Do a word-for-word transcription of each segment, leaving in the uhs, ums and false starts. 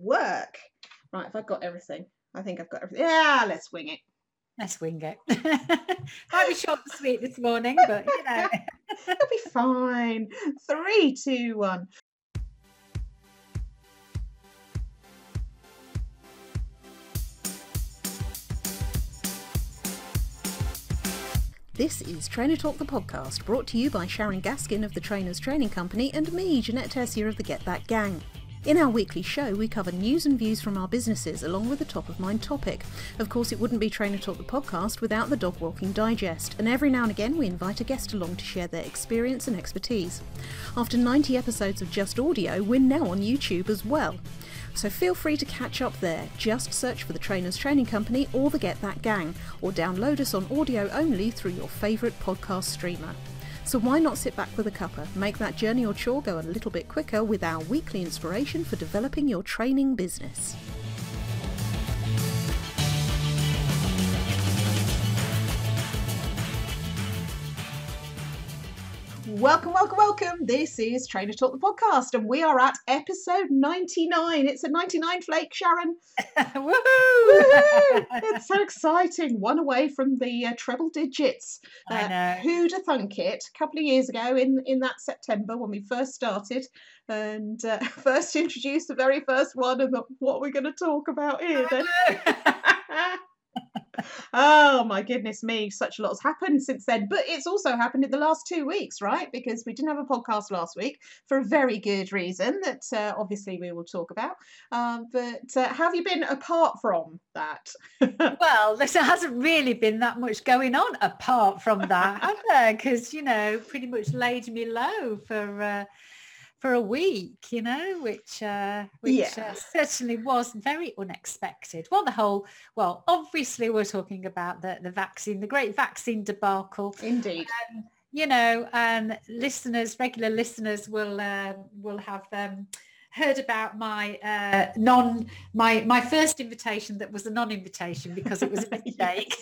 work. Right, have I got everything? I think I've got everything. Yeah, let's wing it. Let's wing it. Might be short and sweet this morning, but you know. It'll be fine. Three, two, one. This is Trainer Talk, the podcast, brought to you by Sharon Gaskin of the Trainers Training Company and me, Jeanette Tessier of the Get That Gang. In our weekly show, we cover news and views from our businesses, along with a top-of-mind topic. Of course, it wouldn't be Trainer Talk, the podcast, without the Dog Walking Digest, and every now and again we invite a guest along to share their experience and expertise. After ninety episodes of just audio, we're now on YouTube as well. So feel free to catch up there. Just search for the Trainers Training Company or the Get That Gang, or download us on audio only through your favourite podcast streamer. So why not sit back with a cuppa, make that journey or chore go a little bit quicker with our weekly inspiration for developing your training business. Welcome, welcome, welcome. This is Trainer Talk, the podcast, and we are at episode ninety-nine. It's a ninety-nine flake, Sharon. Woohoo! Woohoo! It's so exciting. One away from the uh, treble digits. Uh, I know. Who'd have thunk it? A couple of years ago in, in that September when we first started and uh, first introduced the very first one and the, what we're going to talk about here then. Oh my goodness me, such a lot has happened since then, but it's also happened in the last two weeks, right? Because we didn't have a podcast last week for a very good reason that uh, obviously we will talk about. Um, but uh, how have you been apart from that? Well, there hasn't really been that much going on apart from that, have there? Because, you know, pretty much laid me low for uh, for a week, you know, which uh, which Yeah. uh, certainly was very unexpected. Well, the whole, well, obviously we're talking about the, the vaccine, the great vaccine debacle. Indeed. Um, you know, and listeners, regular listeners will uh, will have um, heard about my uh, non, my my first invitation that was a non-invitation because it was a mistake.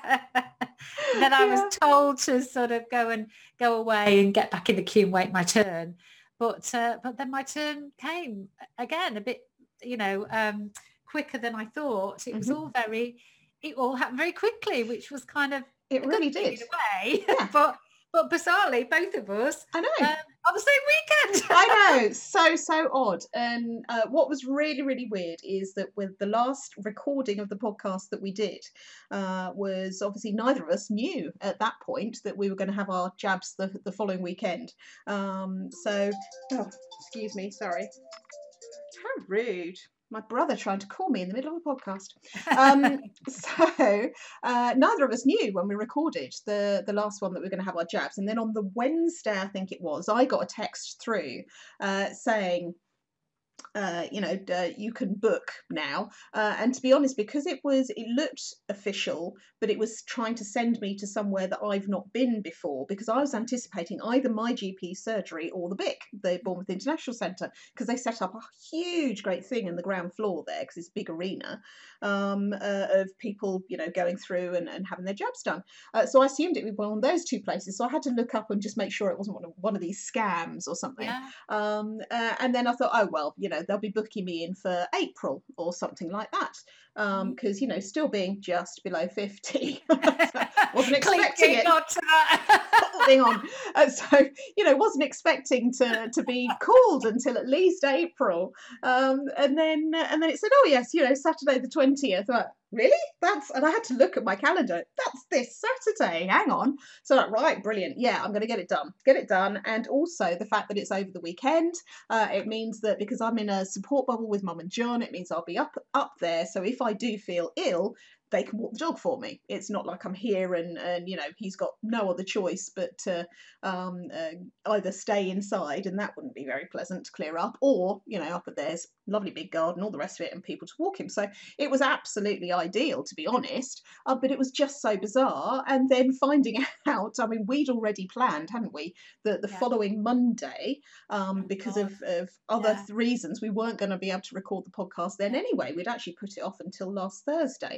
And then I Yeah. was told to sort of go and go away and get back in the queue and wait my turn. But uh, but then my turn came again a bit, you know, um, quicker than I thought. It was Mhm. all very, it all happened very quickly, which was kind of It a really good thing did. in a way. Yeah. but but bizarrely, both of us I know. um, on the same weekend. I know, so, so odd. And uh, what was really, really weird is that with the last recording of the podcast that we did uh, was obviously neither of us knew at that point that we were going to have our jabs the, the following weekend. Um, so, oh, excuse me, sorry. How rude. My brother trying to call me in the middle of a podcast. Um, so uh, neither of us knew when we recorded the, the last one that we were going to have our jabs. And then on the Wednesday, I think it was, I got a text through uh, saying, uh, you know, uh, you can book now. Uh, and to be honest, because it was, it looked official, but it was trying to send me to somewhere that I've not been before, because I was anticipating either my G P surgery or the B I C, the Bournemouth International Centre, because they set up a huge, great thing in the ground floor there, because it's a big arena um, uh, of people, you know, going through and, and having their jabs done. Uh, so I assumed it would be one of those two places. So I had to look up and just make sure it wasn't one of, one of these scams or something. Yeah. Um, uh, and then I thought, oh, well, you know, they'll be booking me in for April or something like that. Um, because, you know, still being just below fifty, wasn't expecting it. Holding on. Uh, so, you know, wasn't expecting to, to be called until at least April. Um, and then uh, and then it said, oh, yes, you know, Saturday the twentieth. I went, really? That's, and I had to look at my calendar. That's this Saturday. Hang on. So like, right, brilliant. Yeah, I'm going to get it done. Get it done. And also the fact that it's over the weekend, uh, it means that because I'm in a support bubble with Mum and John, it means I'll be up up there. So if I do feel ill, they can walk the dog for me. It's not like I'm here and, and you know, he's got no other choice but to um, uh, either stay inside, and that wouldn't be very pleasant to clear up, or, you know, up at there's lovely big garden, all the rest of it, and people to walk him. So it was absolutely ideal, to be honest, uh, but it was just so bizarre. And then finding out, I mean, we'd already planned, hadn't we, that the Yeah. following Monday, um, Oh, because God. of, of other Yeah. th- reasons, we weren't going to be able to record the podcast then anyway. We'd actually put it off until last Thursday.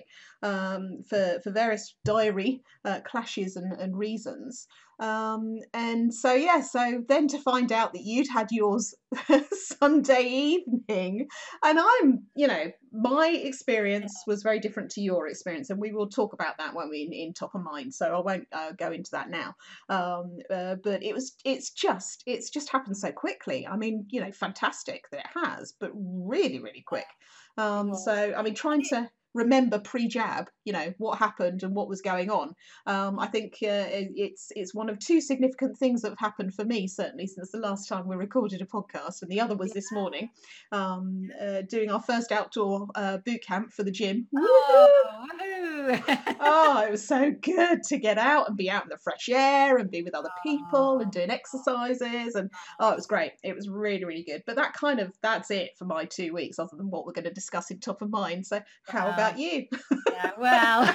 um, for for various diary uh, clashes and, and reasons. Um, and so yeah, so then to find out that you'd had yours Sunday evening, and I'm, you know, my experience was very different to your experience, and we will talk about that when we in, in top of mind. So I won't uh, go into that now. Um, uh, but it was, it's just, it's just happened so quickly. I mean, you know, fantastic that it has, but really, really quick. Um, so I mean, trying to remember pre-jab, you know, what happened and what was going on. Um, I think uh, it, it's it's one of two significant things that have happened for me, certainly since the last time we recorded a podcast, and the other was this morning, um, uh, doing our first outdoor uh, boot camp for the gym. Oh, oh, it was so good to get out and be out in the fresh air and be with other people and doing exercises, and oh, it was great. It was really, really good. But that kind of, that's it for my two weeks, other than what we're going to discuss in top of mind. So how about you? Yeah, well,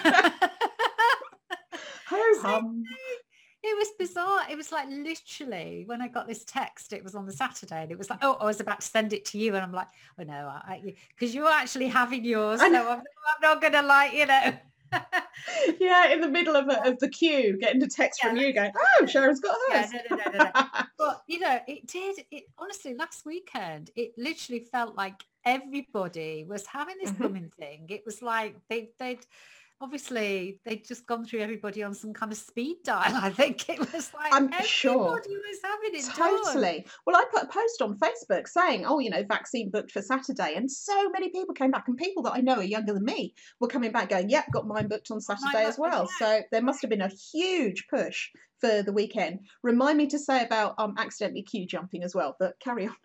ho hum. It was bizarre. It was like literally when I got this text, it was on the Saturday, and it was like, oh, I was about to send it to you, and I'm like, oh no, because you're actually having yours, so I'm, I'm not gonna, like, you know. Yeah, in the middle of, a, of the queue, getting a text yeah, from you going, oh, Sharon's got hers. Yeah, no, no, no, no, no. But you know, it did. It honestly, last weekend, it literally felt like everybody was having this mm-hmm. blooming thing. It was like they they'd obviously they'd just gone through everybody on some kind of speed dial. I think it was like I'm everybody sure. was having it totally done. Well, I put a post on Facebook saying, oh, you know, vaccine booked for Saturday, and so many people came back, and people that I know are younger than me were coming back going, yep, got mine booked on Saturday as well. So there must have been a huge push for the weekend. Remind me to say about um accidentally queue jumping as well, but carry on.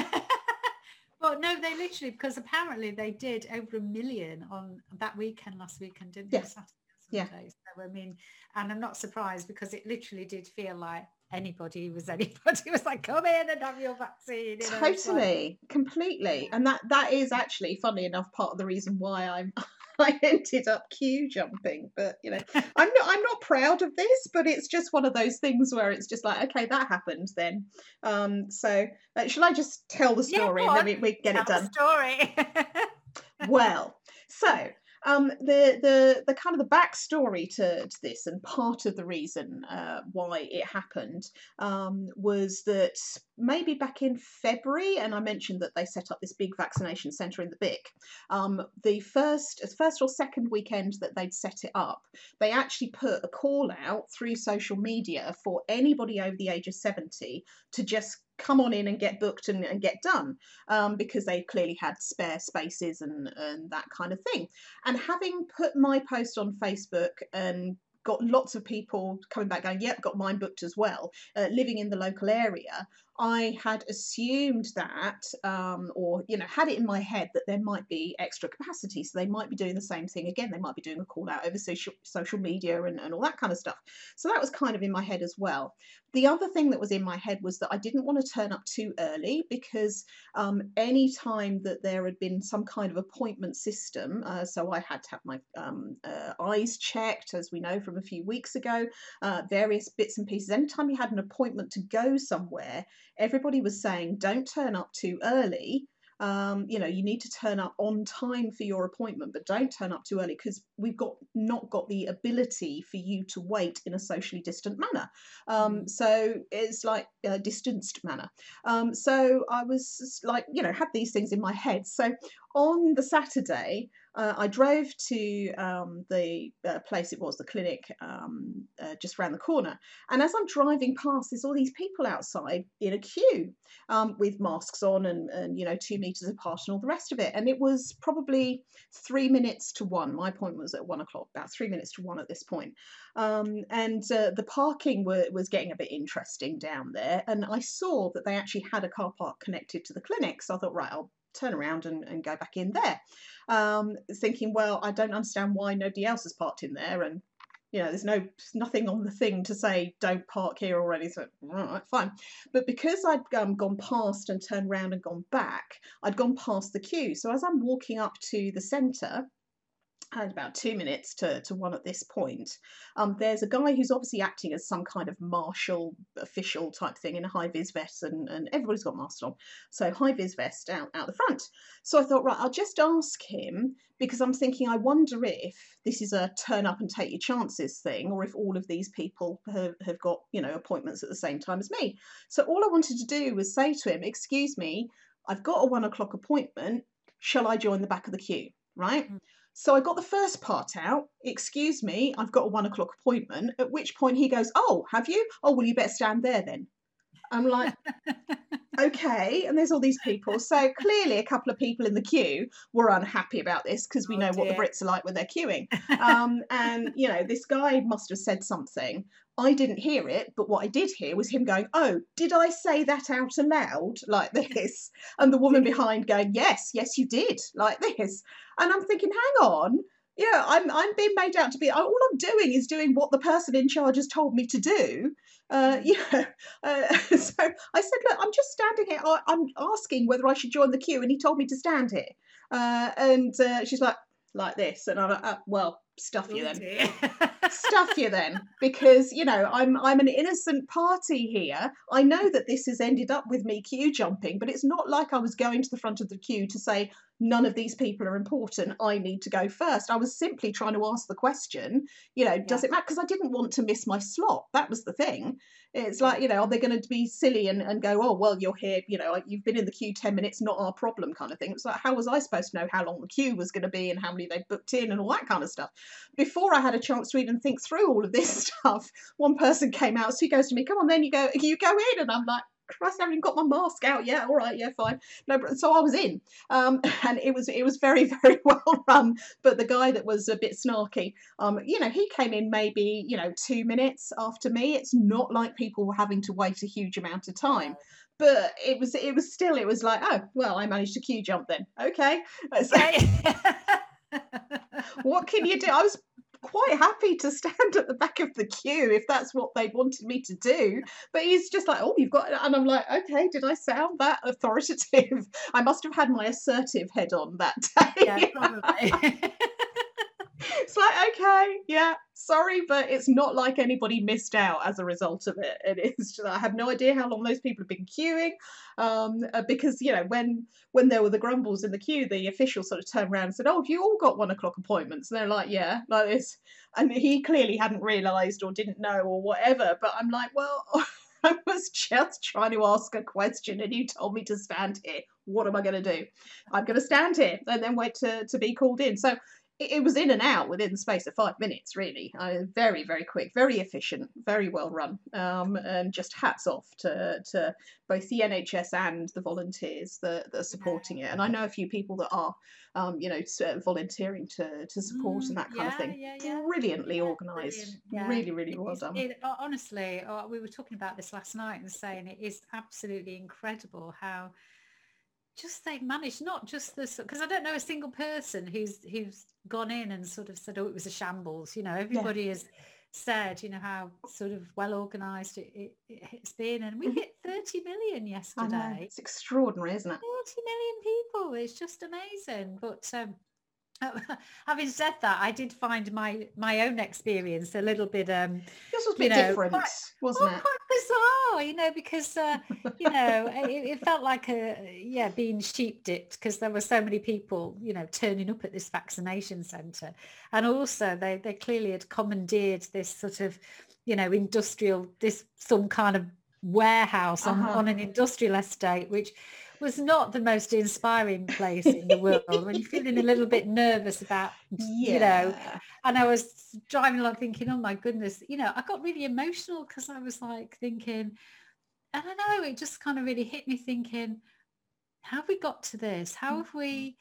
Well, no, they literally, because apparently they did over a million on that weekend last weekend, didn't they? Yeah. Saturday, yeah. So I mean, and I'm not surprised, because it literally did feel like anybody was anybody was like, come in and have your vaccine. You know, totally, like, completely. Yeah. And that that is actually, funny enough, part of the reason why I'm I ended up queue jumping. But you know, I'm not I'm not proud of this, but it's just one of those things where it's just like, okay, that happened then. Um, so uh, shall I just tell the story yeah, and then we, we get tell it done? The story. Well, so. Um, the the the kind of the backstory to, to this, and part of the reason uh, why it happened um, was that maybe back in February, and I mentioned that they set up this big vaccination centre in the Bic. Um, the first first or second weekend that they'd set it up, they actually put a call out through social media for anybody over the age of seventy to just come on in and get booked and, and get done, um, because they clearly had spare spaces and, and that kind of thing. And having put my post on Facebook and got lots of people coming back going, yep, got mine booked as well, uh, living in the local area, I had assumed that, um, or, you know, had it in my head that there might be extra capacity. So they might be doing the same thing again. They might be doing a call out over social, social media and, and all that kind of stuff. So that was kind of in my head as well. The other thing that was in my head was that I didn't want to turn up too early, because um, any time that there had been some kind of appointment system, uh, so I had to have my um, uh, eyes checked, as we know from a few weeks ago, uh, various bits and pieces. Anytime you had an appointment to go somewhere, everybody was saying, don't turn up too early. Um, you know, you need to turn up on time for your appointment, but don't turn up too early, because we've got not got the ability for you to wait in a socially distant manner. Um, mm. So it's like a distanced manner. Um, so I was like, you know, had these things in my head. So on the Saturday, uh, I drove to um, the uh, place it was, the clinic, um, uh, just around the corner. And as I'm driving past, there's all these people outside in a queue um, with masks on and, and, you know, two meters apart and all the rest of it. And it was probably three minutes to one. My appointment was at one o'clock, about three minutes to one at this point. Um, and uh, the parking were, was getting a bit interesting down there. And I saw that they actually had a car park connected to the clinic. So I thought, right, I'll turn around and, and go back in there, um, thinking, well, I don't understand why nobody else has parked in there, and you know, there's no nothing on the thing to say don't park here already. So all right, fine. But because I'd um, gone past and turned around and gone back, I'd gone past the queue. So as I'm walking up to the centre, and about two minutes to, to one at this point, um, there's a guy who's obviously acting as some kind of marshal official type thing in a high-vis vest, and, and everybody's got masks on. So high-vis vest out, out the front. So I thought, right, I'll just ask him, because I'm thinking, I wonder if this is a turn up and take your chances thing, or if all of these people have, have got, you know, appointments at the same time as me. So all I wanted to do was say to him, excuse me, I've got a one o'clock appointment. Shall I join the back of the queue? Right? Mm. So I got the first part out, excuse me, I've got a one o'clock appointment, at which point he goes, oh, have you? Oh, well, you better stand there then. I'm like, okay, and there's all these people. So clearly a couple of people in the queue were unhappy about this, because we oh, know dear. what the Brits are like when they're queuing. Um, and, you know, this guy must have said something. I didn't hear it, but what I did hear was him going, oh, did I say that out aloud like this? And the woman behind going, yes, yes, you did, like this. And I'm thinking, hang on, yeah, I'm I'm being made out to be, all I'm doing is doing what the person in charge has told me to do. Uh, yeah. Uh, so I said, look, I'm just standing here. I, I'm asking whether I should join the queue, and he told me to stand here. Uh, and uh, she's like, like this. And I'm like, uh, well, stuff you then. Stuff you then, because, you know, I'm I'm an innocent party here. I know that this has ended up with me queue jumping, but it's not like I was going to the front of the queue to say none of these people are important, I need to go first. I was simply trying to ask the question, you know, yeah. does it matter? Because I didn't want to miss my slot. That was the thing. It's like, you know, are they going to be silly and, and go, oh, well, you're here, you know, you've been in the queue ten minutes, not our problem kind of thing. It's like, how was I supposed to know how long the queue was going to be and how many they booked in and all that kind of stuff? Before I had a chance to even think through all of this stuff, one person came out, so he goes to me, come on then, you go, you go in. And I'm like, Christ, I haven't even got my mask out yet. All right, yeah, fine. No, so I was in, um, and it was it was very very well run. But the guy that was a bit snarky, um, you know, he came in maybe you know two minutes after me. It's not like people were having to wait a huge amount of time. But it was it was still it was like, oh well, I managed to queue jump then. Okay, so, what can you do? I was quite happy to stand at the back of the queue if that's what they wanted me to do, but he's just like, oh, you've got, and I'm like, okay, did I sound that authoritative? I must have had my assertive head on that day. Yeah, probably. It's like, okay, yeah, sorry, but it's not like anybody missed out as a result of it. It is just, I have no idea how long those people have been queuing, um, uh, because, you know, when when there were the grumbles in the queue, the official sort of turned around and said, oh, have you all got one o'clock appointments? And they're like, yeah, like this. And he clearly hadn't realised or didn't know or whatever, but I'm like, well, I was just trying to ask a question and you told me to stand here. What am I going to do? I'm going to stand here and then wait to, to be called in. So it was in and out within the space of five minutes, really. Uh, very, very quick, very efficient, very well run. Um, and just hats off to, to both the N H S and the volunteers that, that are supporting it. And I know a few people that are, um, you know, volunteering to, to support mm, and that kind yeah, of thing. Yeah, yeah. Brilliantly yeah, organised. Yeah. Really, really well it's, done. It, honestly, oh, we were talking about this last night and saying it is absolutely incredible how just they managed not just this, because I don't know a single person who's who's gone in and sort of said, oh, it was a shambles. You know, everybody yeah. has said, you know, how sort of well organised it, it, it's been. And we hit thirty million yesterday. I know. It's extraordinary, isn't it? thirty million people. It's just amazing. But um, having said that, I did find my my own experience a little bit um yours was a bit know, different, quite, wasn't well, it? Quite bizarre, you know, because uh, you know it, it felt like a yeah being sheep dipped, because there were so many people, you know, turning up at this vaccination centre, and also they they clearly had commandeered this sort of, you know, industrial, this some kind of warehouse on, uh-huh. on an industrial estate, which was not the most inspiring place in the world when you're feeling a little bit nervous about, yeah. you know, and I was driving along thinking, oh my goodness, you know, I got really emotional because I was like thinking, I don't know, it just kind of really hit me thinking, how have we got to this? How have we,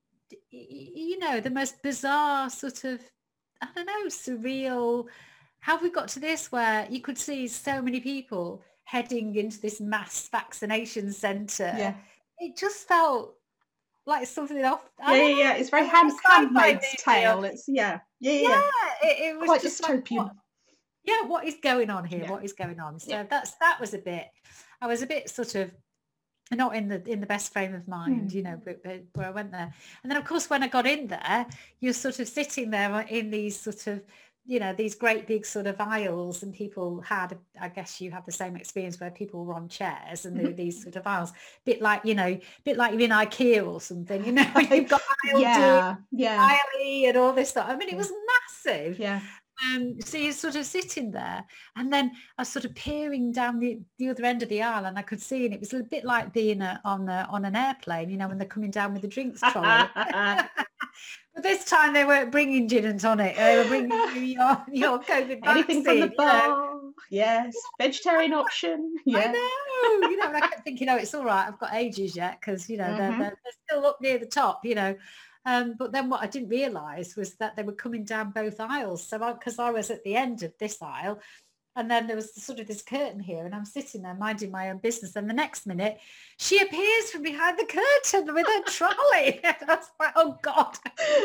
you know, the most bizarre sort of, I don't know, surreal, how have we got to this where you could see so many people heading into this mass vaccination centre? Yeah. It just felt like something off. Yeah, yeah, yeah. It's very hand, Handmaid's Tale. It's yeah, yeah, yeah. Yeah, it, it was quite just dystopian. Like, what, yeah, what is going on here? Yeah. What is going on? So yeah. that's that was a bit. I was a bit sort of not in the in the best frame of mind, Mm. you know, but, but where I went there. And then, of course, when I got in there, you're sort of sitting there in these sort of, you know, these great big sort of aisles, and people had, I guess you have the same experience where people were on chairs and there were these sort of aisles, bit like, you know, bit like you're in IKEA or something, you know, you've got aisle D, Yeah, yeah, aisle E and all this stuff. I mean, it yeah, was massive. yeah. Um, so you're sort of sitting there, and then I was sort of peering down the, the other end of the aisle, and I could see, and it was a bit like being a, on a, on an airplane, you know, when they're coming down with the drinks trolley. But this time they weren't bringing gin and tonic; they were bringing you your your COVID Anything vaccine. from the You know? bar, yes. Vegetarian option, I yeah. know, you know, and I kept thinking, oh, it's all right, I've got ages yet, because you know they're, Mhm. they're they're still up near the top, you know. Um, but then what I didn't realise was that they were coming down both aisles. So because I, I was at the end of this aisle, and then there was sort of this curtain here, and I'm sitting there minding my own business. And the next minute, she appears from behind the curtain with her trolley. And I was like, oh God,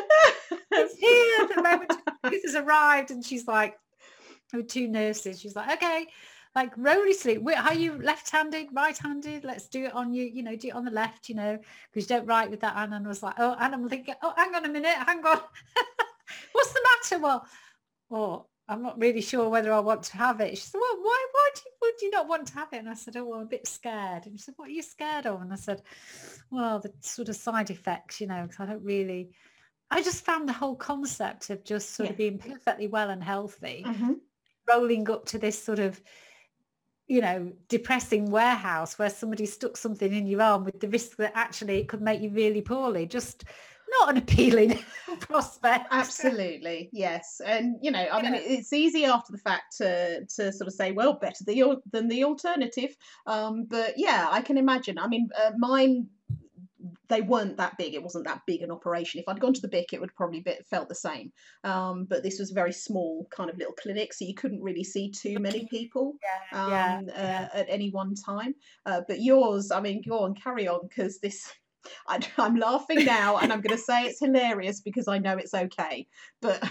it's here. The moment Ruth has arrived, and she's like, with two nurses, she's like, okay, like roly sleep. Are you left-handed, right-handed? Let's do it on you, you know, do it on the left, you know, because you don't write with that. And I was like, oh, and I'm thinking, oh, hang on a minute, hang on. What's the matter? Well, oh, I'm not really sure whether I want to have it. She said, well, why, why do you, would you not want to have it? And I said, oh, well, I'm a bit scared. And she said, what are you scared of? And I said, well, the sort of side effects, you know, because I don't really, I just found the whole concept of just sort Yeah. of being perfectly well and healthy, Mhm. rolling up to this sort of, you know, depressing warehouse where somebody stuck something in your arm with the risk that actually it could make you really poorly. Just not an appealing prospect. Absolutely, yes. And you know, I mean, Yeah. it's easy after the fact to to sort of say, well, better the al- than the alternative. Um, but yeah, I can imagine. I mean, uh, mine, they weren't that big. It wasn't that big an operation. If I'd gone to the B I C, it would probably be, felt the same. Um, but this was a very small kind of little clinic, so you couldn't really see too many people Yeah, um, yeah, uh, yeah. at any one time. Uh, but yours, I mean, go on, carry on, because this. I, I'm laughing now, and I'm going to say it's hilarious because I know it's okay. But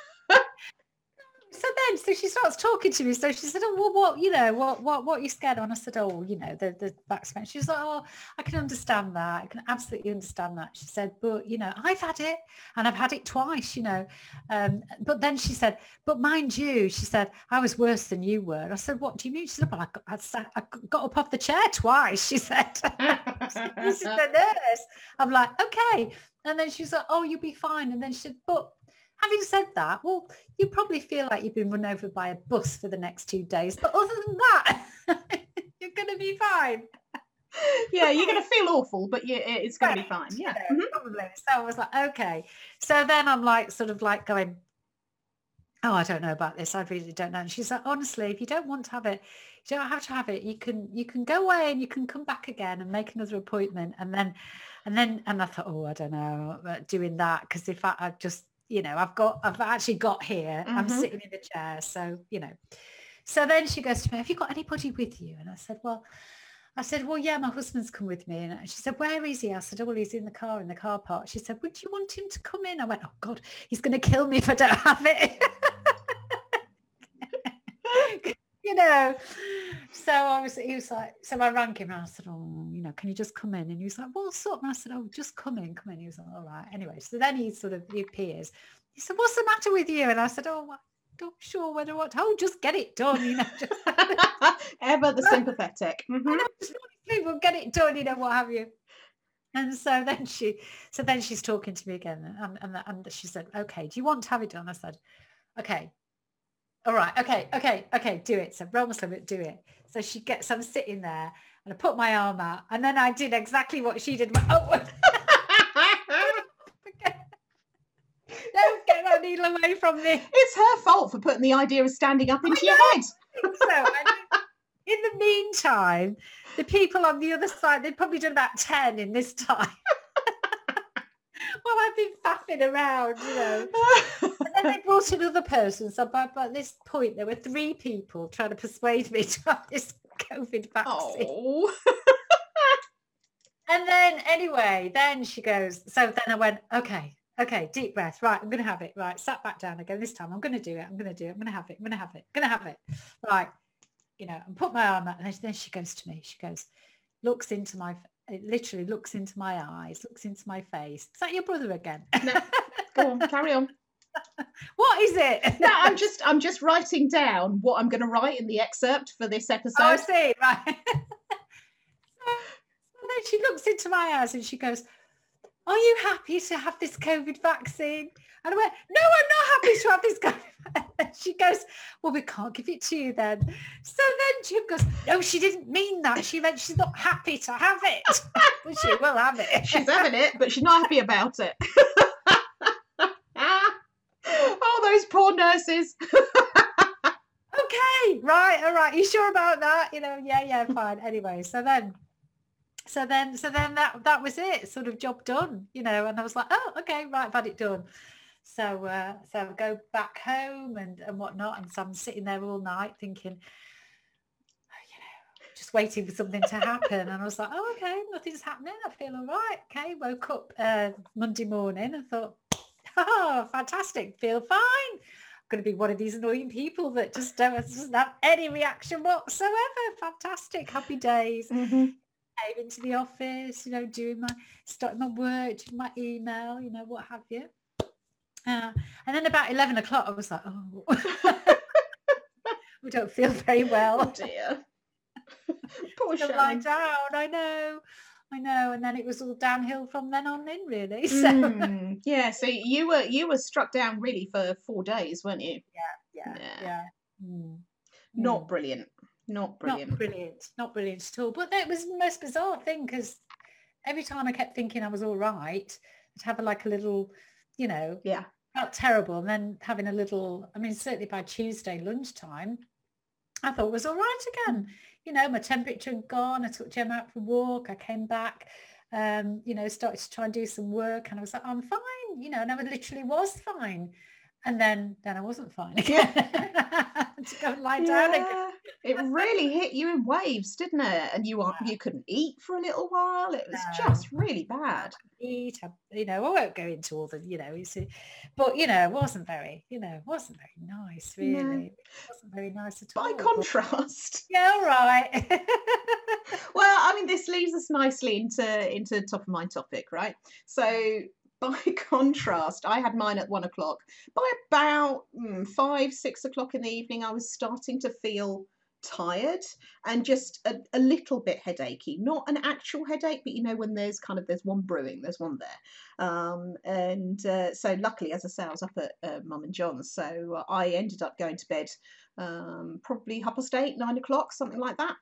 So then, so she starts talking to me. So she said, oh, well, what, you know, what, what, what are you scared of? And I said, oh, you know, the, the vaccination. She's like, oh, I can understand that. I can absolutely understand that. She said, but, you know, I've had it, and I've had it twice, you know. Um, but then she said, but mind you, she said, I was worse than you were. And I said, what do you mean? She said, well, I got, I, sat, I got up off the chair twice, she said. This is the nurse. I'm like, okay. And then she's like, oh, you'll be fine. And then she said, but having said that, well, you probably feel like you've been run over by a bus for the next two days. But other than that, you're going to be fine. yeah, you're going to feel awful, but you, it's going to be fine. Yeah. You know, probably. So I was like, okay. So then I'm like, sort of like going, oh, I don't know about this. I really don't know. And she's like, honestly, if you don't want to have it, you don't have to have it. You can, you can go away and you can come back again and make another appointment. And then, and then, and I thought, oh, I don't know about doing that. Because if I, I just, you know, I've got, I've actually got here, mm-hmm. I'm sitting in the chair. So, you know, so then she goes to me, have you got anybody with you? And I said, well, I said, well, yeah, my husband's come with me. And she said, where is he? I said, oh, well, he's in the car, in the car park. She said, would you want him to come in? I went, oh God, he's going to kill me if I don't have it. You know, so I was, he was like, so I rang him and I said, oh, you know, can you just come in? And he was like, what's up? And I said, oh, just come in, come in. He was like, all right. Anyway, so then he sort of, he appears. He said, what's the matter with you? And I said, oh, I'm not sure whether what, oh, just get it done, you know. Just ever the sympathetic. Mm-hmm. I know, just we'll get it done, you know, what have you. And so then she, so then she's talking to me again, and, and, and she said, okay, do you want to have it done? I said, okay. All right, okay, okay, okay, do it. So roll Muslim, do it. So she gets, I'm sitting there and I put my arm out and then I did exactly what she did. Oh, don't get that needle away from me. It's her fault for putting the idea of standing up into your head. I think so. And in the meantime, the people on the other side, they'd probably done about ten in this time. Well, I've been faffing around, you know. And then they brought another person. So by, by this point, there were three people trying to persuade me to have this COVID vaccine. Oh. And then, anyway, then she goes, so then I went, okay, okay, deep breath. Right, I'm going to have it. Right, sat back down again. This time I'm going to do it. I'm going to do it. I'm going to have it. I'm going to have it. I'm going to have it. Right, you know, and put my arm out. And then she goes to me. She goes, looks into my, it literally looks into my eyes, looks into my face. Is that your brother again? No, go on, carry on. What is it? No, I'm just I'm just writing down what I'm going to write in the excerpt for this episode. Oh, I see, right. so, so then she looks into my eyes and she goes, "Are you happy to have this COVID vaccine?" And I went, "No, I'm not happy to have this COVID vaccine." She goes, "Well, we can't give it to you then." So then Jim goes, "No, she didn't mean that. She meant she's not happy to have it." But she will have it. She's having it, but she's not happy about it. Oh, those poor nurses. Okay, right, all right. You sure about that? You know, yeah, yeah, fine. Anyway, so then, so then, so then that that was it. Sort of job done, you know. And I was like, oh, okay, right, I've had it done. So, uh, so I go back home and and whatnot, and so I'm sitting there all night thinking, oh, you know, just waiting for something to happen. And I was like, oh, okay, nothing's happening. I feel all right. Okay, woke up uh, Monday morning and thought, oh, fantastic, feel fine. I'm going to be one of these annoying people that just don't doesn't have any reaction whatsoever. Fantastic, happy days. Mm-hmm. Came into the office, you know, doing my, starting my work, doing my email, you know, what have you. Uh, and then about eleven o'clock, I was like, oh, we don't feel very well. Oh dear. Poor Shelley. Lie down, I know. I know, and then it was all downhill from then on in, really. So mm, yeah, so you were you were struck down really for four days, weren't you? Yeah, yeah, yeah. yeah. Mm. Not mm. brilliant. Not brilliant. Not brilliant. Not brilliant at all. But that was the most bizarre thing, because every time I kept thinking I was all right, I'd have a, like a little, you know, yeah, felt terrible, and then having a little. I mean, certainly by Tuesday lunchtime, I thought it was all right again. You know, my temperature had gone. I took Jem out for a walk. I came back, um, you know, started to try and do some work, and I was like, I'm fine, you know, and I literally was fine. And then, then I wasn't fine again. To go and lie yeah. down again. It really hit you in waves, didn't it? And you yeah. you couldn't eat for a little while. It was no. just really bad. Eat, you know, I won't go into all the, you know, it's, but you know, it wasn't very, you know, it wasn't very nice, really. No. It wasn't very nice at all. By contrast. But, yeah, all right. Well, I mean, this leads us nicely into into top of mind topic, right? So by contrast, I had mine at one o'clock. By about mm, five, six o'clock in the evening, I was starting to feel tired and just a, a little bit headachy. Not an actual headache, but you know, when there's kind of, there's one brewing, there's one there. Um, and uh, so luckily, as I say, I was up at uh, Mum and John's. So I ended up going to bed um, probably half past eight, nine o'clock, something like that.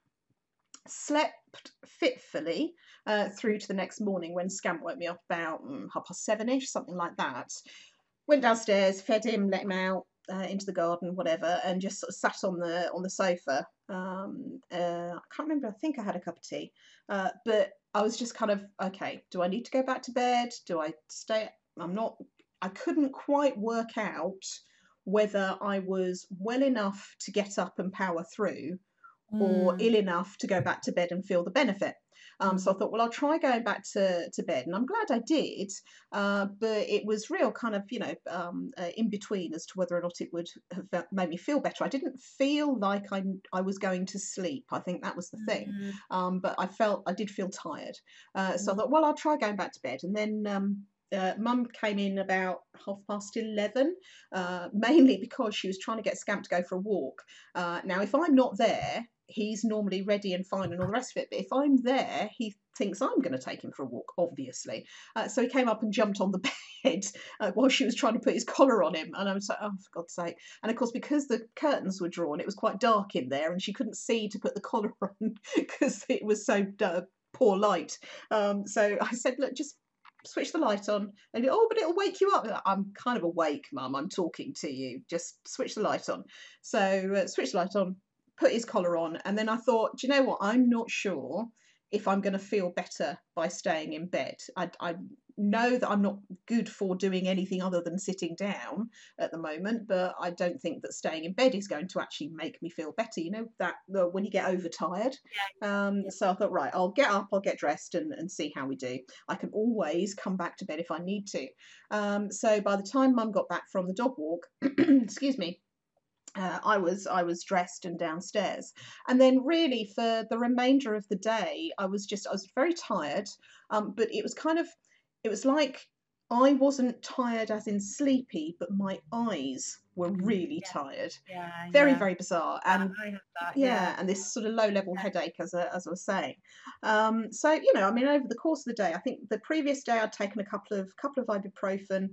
Slept fitfully uh, through to the next morning when Scamp woke me up about mm, half past seven-ish, something like that. Went downstairs, fed him, let him out uh, into the garden, whatever, and just sort of sat on the on the sofa. Um, uh, I can't remember. I think I had a cup of tea, uh, but I was just kind of, okay, do I need to go back to bed? Do I stay? I'm not. I couldn't quite work out whether I was well enough to get up and power through, or mm. ill enough to go back to bed and feel the benefit. Um, so I thought, well, I'll try going back to, to bed. And I'm glad I did. Uh, but it was real kind of, you know, um, uh, in between as to whether or not it would have made me feel better. I didn't feel like I, I was going to sleep. I think that was the thing. Mm. Um, but I felt, I did feel tired. Uh, so mm. I thought, well, I'll try going back to bed. And then um, uh, Mum came in about half past eleven, uh, mainly because she was trying to get Scamp to go for a walk. Uh, now, if I'm not there, he's normally ready and fine and all the rest of it. But if I'm there, he thinks I'm going to take him for a walk, obviously. Uh, so he came up and jumped on the bed uh, while she was trying to put his collar on him. And I was like, oh, for God's sake. And of course, because the curtains were drawn, it was quite dark in there and she couldn't see to put the collar on because it was so uh, poor light. Um, so I said, look, just switch the light on. And oh, but it'll wake you up. I'm kind of awake, Mum. I'm talking to you. Just switch the light on. So uh, switch the light on, put his collar on, and then I thought, do you know what? I'm not sure if I'm going to feel better by staying in bed. I, I know that I'm not good for doing anything other than sitting down at the moment, but I don't think that staying in bed is going to actually make me feel better. You know, that uh, when you get overtired. Yeah. Um, yeah. So I thought, right, I'll get up, I'll get dressed and, and see how we do. I can always come back to bed if I need to. Um, so by the time Mum got back from the dog walk, excuse me, uh, I was I was dressed and downstairs, and then really for the remainder of the day, I was just I was very tired, um, but it was kind of it was like I wasn't tired as in sleepy, but my eyes were Mm, really yeah, tired. yeah, Very, yeah. very bizarre, That, and I have that. Yeah, yeah, and this sort of low level yeah. headache, as I, as I was saying. Um, so you know, I mean, over the course of the day, I think the previous day I'd taken a couple of couple of ibuprofen.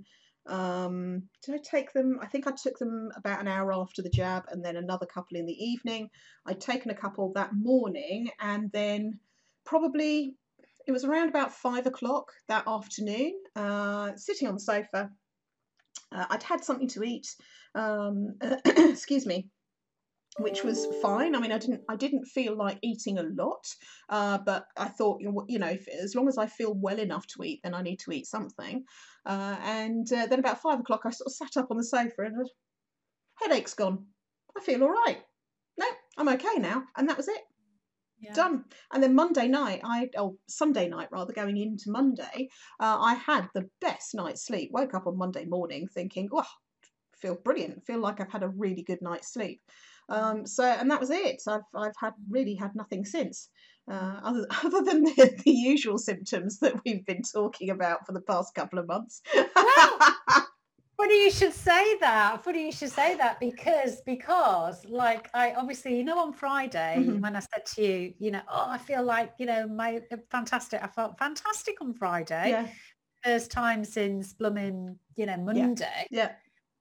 Um, did I take them? I think I took them about an hour after the jab, and then another couple in the evening. I'd taken a couple that morning, and then probably it was around about five o'clock that afternoon, uh, sitting on the sofa. Uh, I'd had something to eat. Um, excuse me, which was fine. I mean, I didn't I didn't feel like eating a lot, uh, but I thought, you know, you know, if, as long as I feel well enough to eat, then I need to eat something. Uh, and uh, then about five o'clock, I sort of sat up on the sofa and headache's gone. I feel all right. No, I'm okay now, and that was it. Yeah. Done. And then Monday night, I oh Sunday night rather, going into Monday, uh, I had the best night's sleep. Woke up on Monday morning thinking, oh, feel brilliant. Feel like I've had a really good night's sleep. Mm, Um, so and that was it. I've I've had really had nothing since, uh, mm. other other than the, the usual symptoms that we've been talking about for the past couple of months. Well, funny you should say that. Funny you should say that because because like I obviously, you know, on Friday Mhm. when I said to you, you know, oh, I feel like, you know, my fantastic. I felt fantastic on Friday. Yeah, First time since blooming, you know, yeah, Monday. yeah.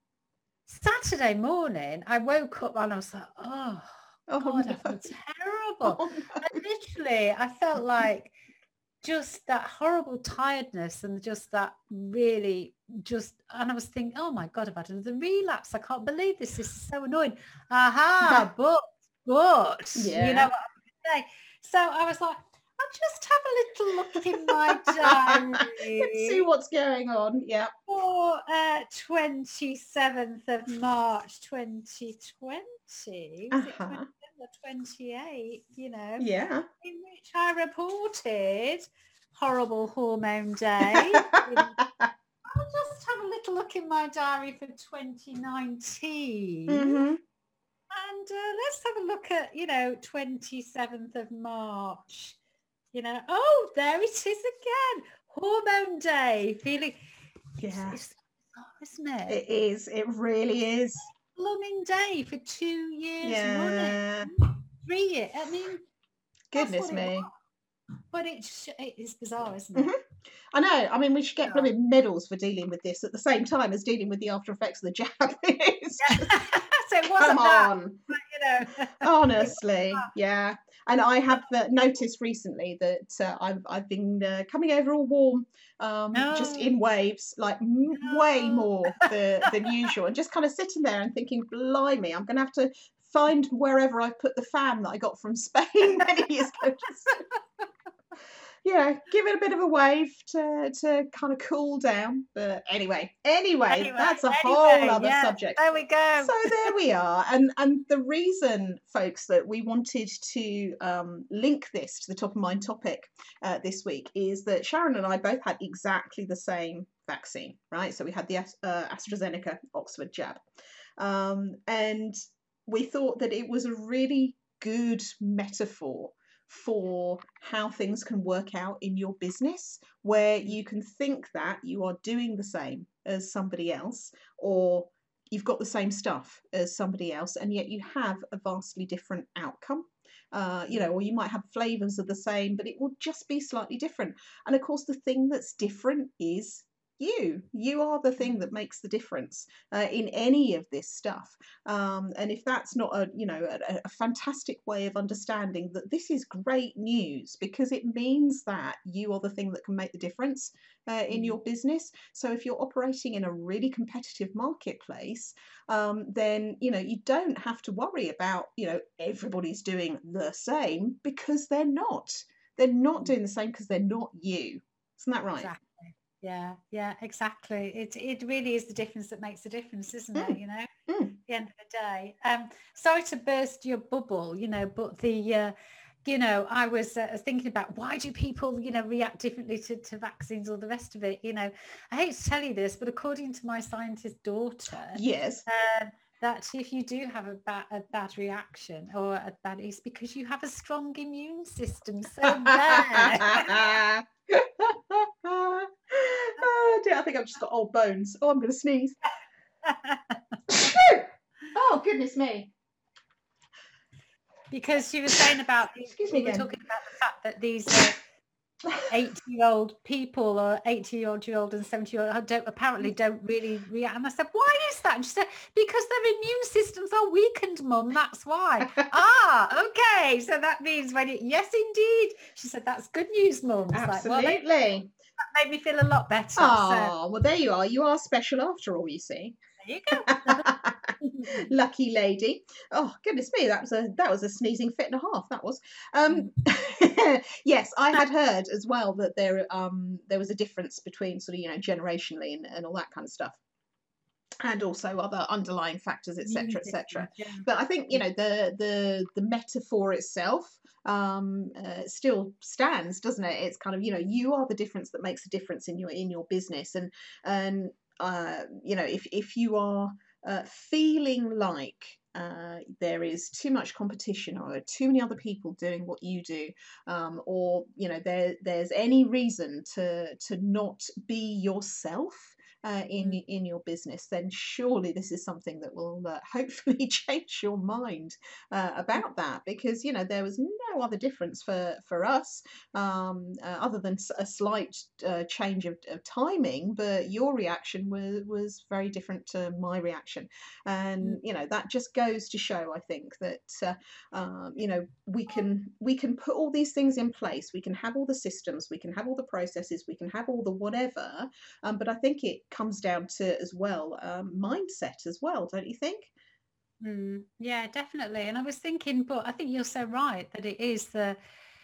Saturday morning, I woke up and I was like, oh Oh God, I no. feel terrible. Oh I no. literally, I felt like just that horrible tiredness and just that really just, and I was thinking, oh my God, I've had another relapse. I can't believe this. This is so annoying. Aha, but, but, you know Yeah. what I'm going to say. So I was like, I'll just have a little look in my Let's see diary what's going on. Yeah. for uh, twenty-seventh of March, twenty twenty. Was it Uh-huh. twenty-seven or twenty-eight, you know, Yeah. in which I reported horrible hormone day. You know, I'll just have a little look in my diary for twenty nineteen. hmm And uh, let's have a look at, you know, twenty-seventh of March. You know, oh, there it is again. Hormone day. Feeling, it's, Yeah. it's isn't it? It is. It really is. Blooming day for two years running. Yeah. Three years. I mean, that's Goodness what it was. me. But it's, it is bizarre, isn't hmm it? I know. I mean, we should get Yeah. blooming medals for dealing with this at the same time as dealing with the after effects of the jab. It's just, So it come wasn't that, on. but, you know. Honestly, yeah. And I have uh, noticed recently that uh, I've I've been uh, coming over all warm, um, just No, in waves, like m- way no. more the, than usual, and just kind of sitting there and thinking, blimey, I'm going to have to find wherever I put the fan that I got from Spain many years ago. Just, you know, give it a bit of a wave to to kind of cool down. But anyway, anyway, Anyway, that's a whole anyway, other yeah, subject. there we go. So there we are, and and the reason, folks, that we wanted to um, link this to the top of mind topic uh, this week is that Sharon and I both had exactly the same vaccine, right? So we had the uh, AstraZeneca Oxford jab, um, and we thought that it was a really good metaphor for how things can work out in your business, where you can think that you are doing the same as somebody else, or you've got the same stuff as somebody else, and yet you have a vastly different outcome. Uh, you know, or you might have flavors of the same, but it will just be slightly different. And of course, the thing that's different is you. You are the thing that makes the difference uh, in any of this stuff. Um, and if that's not a, you know, a, a fantastic way of understanding that this is great news, because it means that you are the thing that can make the difference uh, in your business. So if you're operating in a really competitive marketplace, um, then, you know, you don't have to worry about, you know, everybody's doing the same, because they're not. They're not doing the same because they're not you. Isn't that right? Exactly. Yeah, yeah, exactly. It it really is the difference that makes the difference, isn't it? Mm, You know, at mm. the end of the day. Um, sorry to burst your bubble, you know, but the uh, you know, I was uh, thinking about why do people, you know, react differently to, to vaccines or the rest of it. You know, I hate to tell you this, but according to my scientist daughter, Yes. um, that if you do have a bad, a bad reaction or a bad, it's because you have a strong immune system. So there. Oh dear, I think I've just got old bones. Oh, I'm going to sneeze. Oh, goodness me. Because she was saying about, Excuse we me were again. talking about the fact that these uh, eighty-year-old people or eighty-year-old and seventy-year-old don't apparently don't really react. And I said, why is that? And she said, because their immune systems are weakened, Mum. That's why. Ah, okay. So that means when it, yes, indeed. She said, that's good news, Mum. It's Absolutely. like, well, they, that made me feel a lot better. Oh, so, well, there you are. You are special after all, you see. There you go. Lucky lady. Oh goodness me, that was a that was a sneezing fit and a half. That was. Um, yes, I had heard as well that there um there was a difference between sort of, you know, generationally and, and all that kind of stuff, and also other underlying factors, et cetera, et cetera. Yeah. But I think, you know, the the the metaphor itself um uh, still stands, doesn't it? It's kind of, you know, you are the difference that makes a difference in your in your business, and and uh you know, if if you are uh, feeling like uh, there is too much competition or too many other people doing what you do, um, or, you know, there there's any reason to to not be yourself uh, in Mm. in your business, then surely this is something that will uh, hopefully change your mind uh, about that, because, you know, there was no other difference for for us, um, uh, other than a slight uh, change of, of timing, but your reaction was was very different to my reaction, and, you know, that just goes to show, I think, that uh, um, you know, we can we can put all these things in place, we can have all the systems, we can have all the processes, we can have all the whatever, um, but I think it comes down to, as well, um, mindset as well, don't you think? Mm, yeah, definitely. And I was thinking, but I think you're so right that it is the.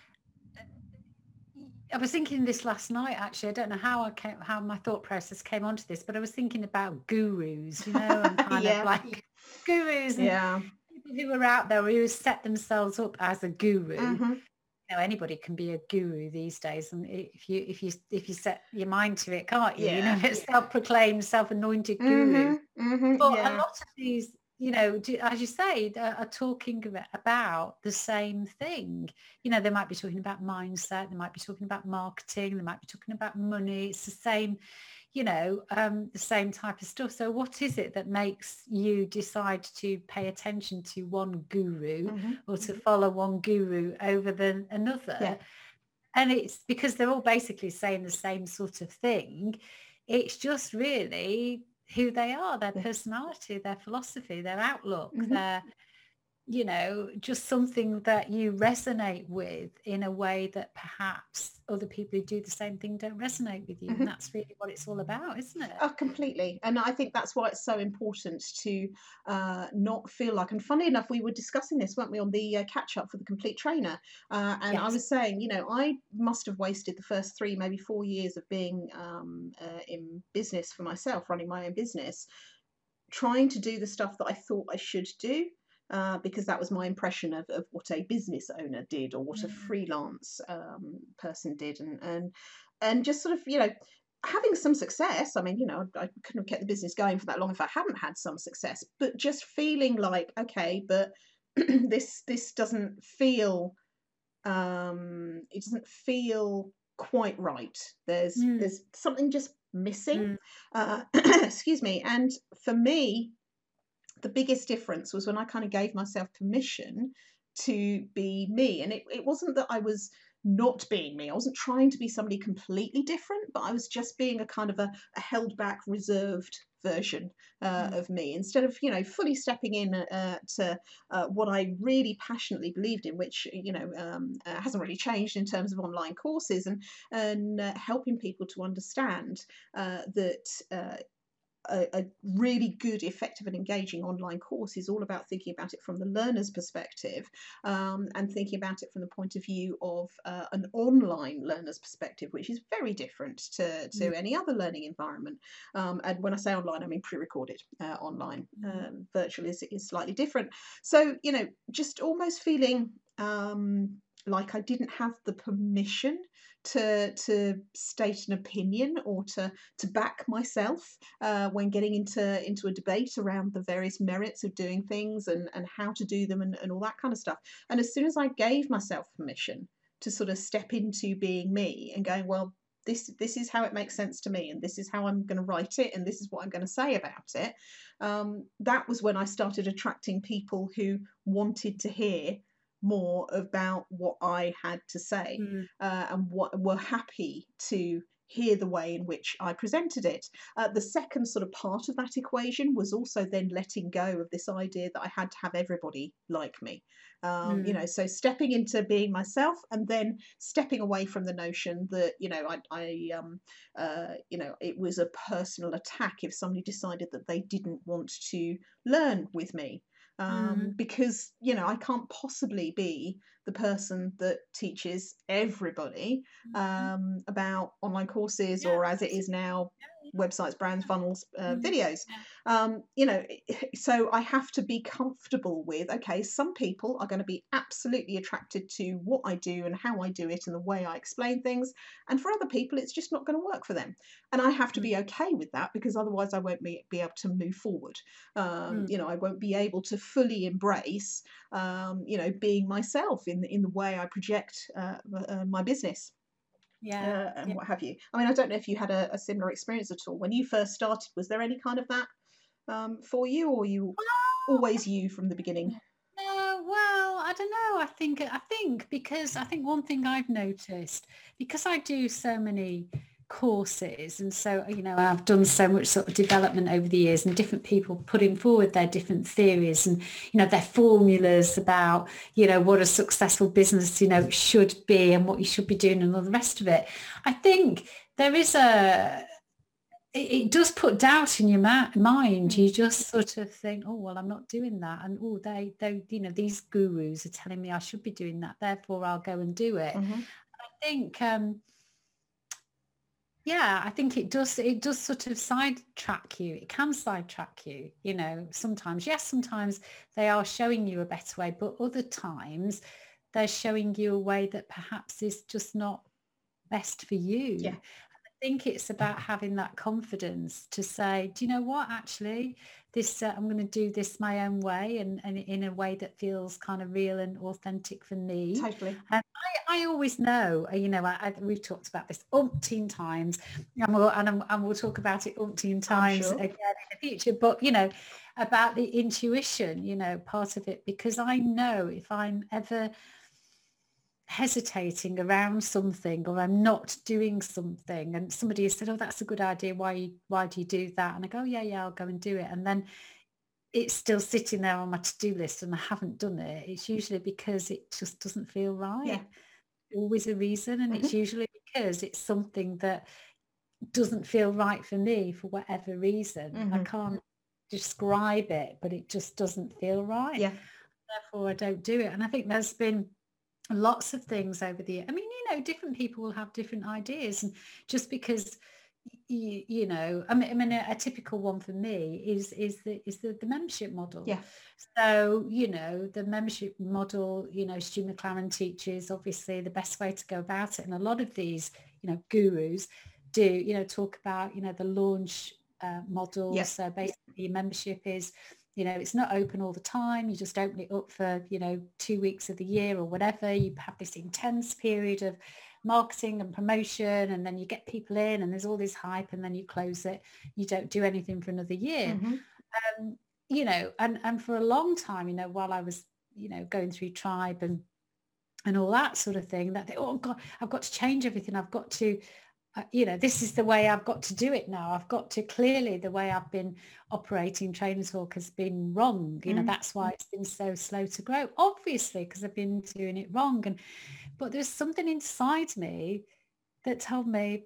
I was thinking this last night, actually. I don't know how I came, how my thought process came onto this, but I was thinking about gurus, you know, and kind Yeah. of like gurus and Yeah. people who are out there who set themselves up as a guru. Mm-hmm. You know, anybody can be a guru these days, and if you if you if you set your mind to it, can't you? You know, Yeah. it's self-proclaimed, self-anointed gurus. Mm-hmm. Mm-hmm. But a Yeah. lot of these, you know, do, as you say, are, are talking about, about the same thing. You know, they might be talking about mindset, they might be talking about marketing, they might be talking about money. It's the same, you know, um, the same type of stuff. So what is it that makes you decide to pay attention to one guru Mm-hmm. or to follow one guru over the another? Yeah. And it's because they're all basically saying the same sort of thing. It's just really who they are, their Yeah. personality, their philosophy, their outlook, Mm-hmm. their, you know, just something that you resonate with in a way that perhaps other people who do the same thing don't resonate with you. Mm-hmm. And that's really what it's all about, isn't it? Oh, completely. And I think that's why it's so important to uh, not feel like, and funny enough, we were discussing this, weren't we, on the uh, catch up for the Complete Trainer. Uh, and Yes. I was saying, you know, I must have wasted the first three, maybe four years of being um, uh, in business for myself, running my own business, trying to do the stuff that I thought I should do. Uh, because that was my impression of, of what a business owner did, or what Mm. a freelance um, person did, and and and just sort of, you know, having some success. I mean, you know, I couldn't have kept the business going for that long if I hadn't had some success. But just feeling like, okay, but this this doesn't feel um, it doesn't feel quite right. There's Mm. there's something just missing. Mm. Uh, excuse me. And for me, the biggest difference was when I kind of gave myself permission to be me. And it, it wasn't that I was not being me. I wasn't trying to be somebody completely different, but I was just being a kind of a, a held back, reserved version uh, Mm. of me, instead of, you know, fully stepping in uh, to uh, what I really passionately believed in, which, you know, um, uh, hasn't really changed in terms of online courses, and, and uh, helping people to understand uh, that uh, A, a really good, effective and engaging online course is all about thinking about it from the learner's perspective, um, and thinking about it from the point of view of uh, an online learner's perspective, which is very different to, to Mm. any other learning environment. Um, and when I say online, I mean pre-recorded uh, online. Mm. Um, virtual is, is slightly different. So, you know, just almost feeling um, like I didn't have the permission to to state an opinion or to to back myself uh, when getting into into a debate around the various merits of doing things and and how to do them and, and all that kind of stuff. And as soon as I gave myself permission to sort of step into being me and going, well, this this is how it makes sense to me, and this is how I'm going to write it, and this is what I'm going to say about it. Um, that was when I started attracting people who wanted to hear more about what I had to say, Mm. uh, and what were happy to hear the way in which I presented it. Uh, the second sort of part of that equation was also then letting go of this idea that I had to have everybody like me. Um, Mm. you know, so stepping into being myself, and then stepping away from the notion that, you know, I, I um, uh, you know, it was a personal attack if somebody decided that they didn't want to learn with me. Um, Mm. because, you know, I can't possibly be the person that teaches everybody um, about online courses, Yeah. or as it is now, websites, brands, funnels, uh, Mm. videos. Yeah. Um, you know, so I have to be comfortable with, okay, some people are going to be absolutely attracted to what I do and how I do it and the way I explain things. And for other people, it's just not going to work for them. And I have to be okay with that, because otherwise I won't be, be able to move forward. Um, Mm. you know, I won't be able to fully embrace, um, you know, being myself in, in the way I project uh, uh, my business. Yeah. Uh, and Yeah. what have you. I mean, I don't know if you had a, a similar experience at all when you first started. Was there any kind of that um, for you, or you always you from the beginning? No, well, I don't know. I think I think because I think one thing I've noticed, because I do so many courses, and so, you know, I've done so much sort of development over the years, and different people putting forward their different theories and, you know, their formulas about, you know, what a successful business, you know, should be and what you should be doing and all the rest of it. I think there is a it, it does put doubt in your ma- mind. Mm. You just sort of think, oh, well, I'm not doing that. And, oh, they, they, you know, these gurus are telling me I should be doing that. Therefore, I'll go and do it. Mm-hmm. I think, um, yeah, I think it does, it does sort of sidetrack you. It can sidetrack you, you know, sometimes. Yes, sometimes they are showing you a better way, but other times they're showing you a way that perhaps is just not best for you. Yeah. I think it's about having that confidence to say, do you know what, actually, this uh, I'm going to do this my own way, and, and in a way that feels kind of real and authentic for me. Totally. And I, I always know, you know, I, I, we've talked about this umpteen times, and we'll, and, and we'll talk about it umpteen times sure. again in the future, but, you know, about the intuition, you know, part of it, because I know if I'm ever hesitating around something, or I'm not doing something, and somebody has said, oh, that's a good idea, why why do you do that? And I go, yeah yeah I'll go and do it, and then it's still sitting there on my to-do list and I haven't done it. It's usually because it just doesn't feel right. Yeah. Always a reason, and Mm-hmm. it's usually because it's something that doesn't feel right for me for whatever reason. Mm-hmm. I can't describe it, but it just doesn't feel right. Yeah. Therefore I don't do it. And I think there's been lots of things over the year. I mean, you know, different people will have different ideas, and just because you, you know, I mean, I mean a, a typical one for me is is the is the, the membership model. Yeah. So, you know, the membership model, you know, Stu McLaren teaches obviously the best way to go about it, and a lot of these, you know, gurus do, you know, talk about, you know, the launch uh, model. Yeah. So basically, your membership is, you know, it's not open all the time. You just open it up for, you know, two weeks of the year or whatever. You have this intense period of marketing and promotion, and then you get people in and there's all this hype, and then you close it. You don't do anything for another year. Mm-hmm. Um, you know, and, and for a long time, you know, while I was, you know, going through Tribe and and all that sort of thing, that they, oh God, I've got to change everything. I've got to, Uh, you know, this is the way I've got to do it now. I've got to, clearly the way I've been operating Trainer Talk has been wrong. You know, Mm. that's why it's been so slow to grow, obviously, because I've been doing it wrong. And but there's something inside me that told me,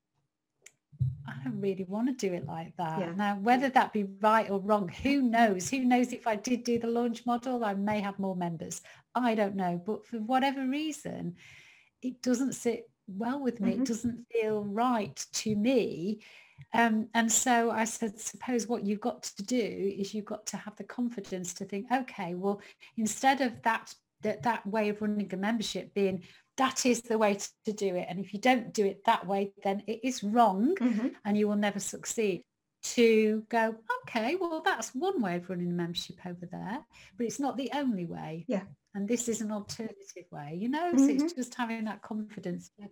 I don't really want to do it like that. Yeah. Now, whether that be right or wrong, who knows? Who knows if I did do the launch model, I may have more members. I don't know. But for whatever reason, it doesn't sit well with me. Mm-hmm. It doesn't feel right to me. Um, and so I said, suppose what you've got to do is you've got to have the confidence to think, okay, well, instead of that, that, that way of running a membership being that is the way to do it. And if you don't do it that way, then it is wrong, Mm-hmm. and you will never succeed. To go, okay, well, that's one way of running a membership over there, but it's not the only way. Yeah. And this is an alternative way, you know. Mm-hmm. So it's just having that confidence to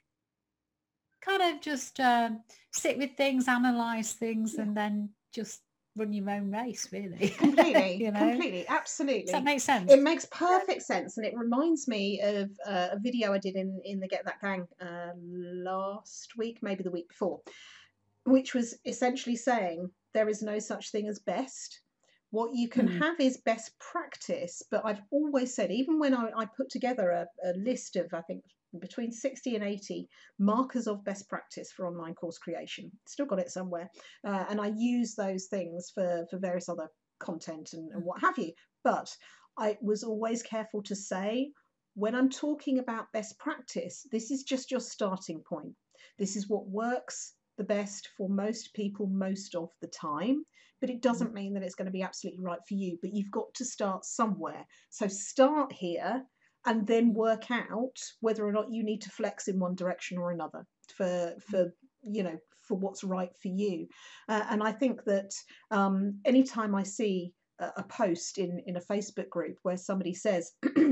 kind of just um, sit with things, analyze things, Yeah. and then just run your own race, really. Completely, you know? completely, absolutely. Does that make sense? It makes perfect sense, and it reminds me of uh, a video I did in in the Get That Gang uh, last week, maybe the week before, which was essentially saying there is no such thing as best. What you can Mm. have is best practice, but I've always said, even when I, I put together a, a list of, I think, between sixty and eighty markers of best practice for online course creation, still got it somewhere, uh, and I use those things for, for various other content and, and what have you. But I was always careful to say, when I'm talking about best practice, this is just your starting point. This is what works the best for most people most of the time, but it doesn't mean that it's going to be absolutely right for you. But you've got to start somewhere. So start here and then work out whether or not you need to flex in one direction or another for for you know for what's right for you. Uh, and I think that um, anytime I see a, a post in in a Facebook group where somebody says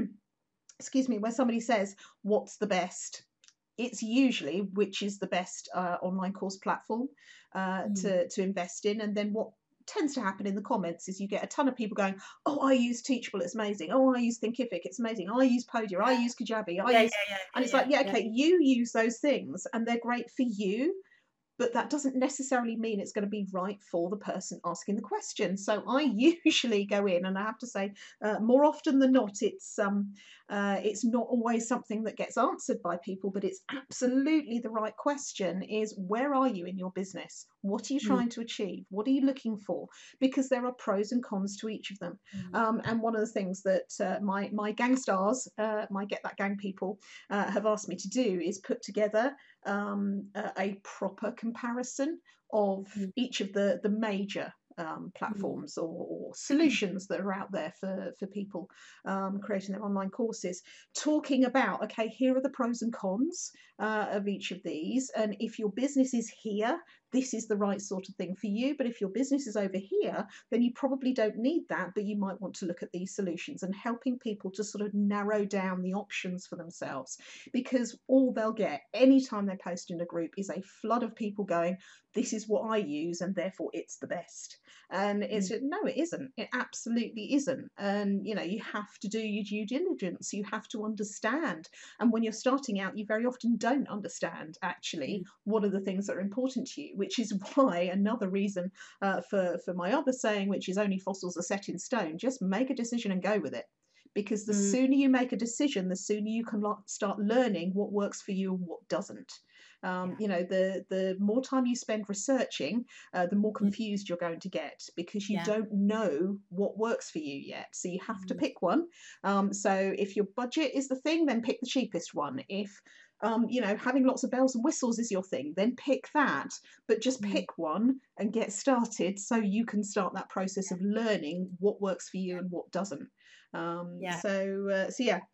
excuse me where somebody says what's the best, it's usually which is the best uh, online course platform uh, mm. to to invest in. And then what tends to happen in the comments is you get a ton of people going, oh, I use Teachable, it's amazing. Oh, I use Thinkific, it's amazing. I use Podia, I use Kajabi, I yeah, use, yeah, yeah, and it's yeah, like, yeah, yeah. okay, you use those things and they're great for you, but that doesn't necessarily mean it's going to be right for the person asking the question. So I usually go in, and I have to say, uh, more often than not, it's um, uh, it's not always something that gets answered by people, but it's absolutely the right question. Is where are you in your business? What are you trying mm. to achieve? What are you looking for? Because there are pros and cons to each of them. Mm. Um, and one of the things that uh, my my gang stars, uh, my Get That Gang people, uh, have asked me to do is put together um, a, a proper comparison of mm. each of the the major um, platforms mm. or, or solutions that are out there for for people um, creating their online courses, talking about, okay, here are the pros and cons uh, of each of these, and if your business is here, this is the right sort of thing for you. But if your business is over here, then you probably don't need that, but you might want to look at these solutions, and helping people to sort of narrow down the options for themselves. Because all they'll get anytime they post in a group is a flood of people going, this is what I use and therefore it's the best. And it's mm. no, it isn't. It absolutely isn't. And you know, you have to do your due diligence. You have to understand. And when you're starting out, you very often don't understand actually mm. what are the things that are important to you, which is why another reason uh, for, for my other saying, which is only fossils are set in stone, just make a decision and go with it. Because the mm. sooner you make a decision, the sooner you can lo- start learning what works for you and what doesn't. Um, yeah. You know, the the more time you spend researching, uh, the more confused mm. you're going to get, because you yeah. don't know what works for you yet. So you have mm. to pick one. Um, so if your budget is the thing, then pick the cheapest one. If Um, you know, having lots of bells and whistles is your thing, then pick that, but just mm. pick one and get started so you can start that process yeah. of learning what works for you and what doesn't. Um, yeah. So, uh, so yeah,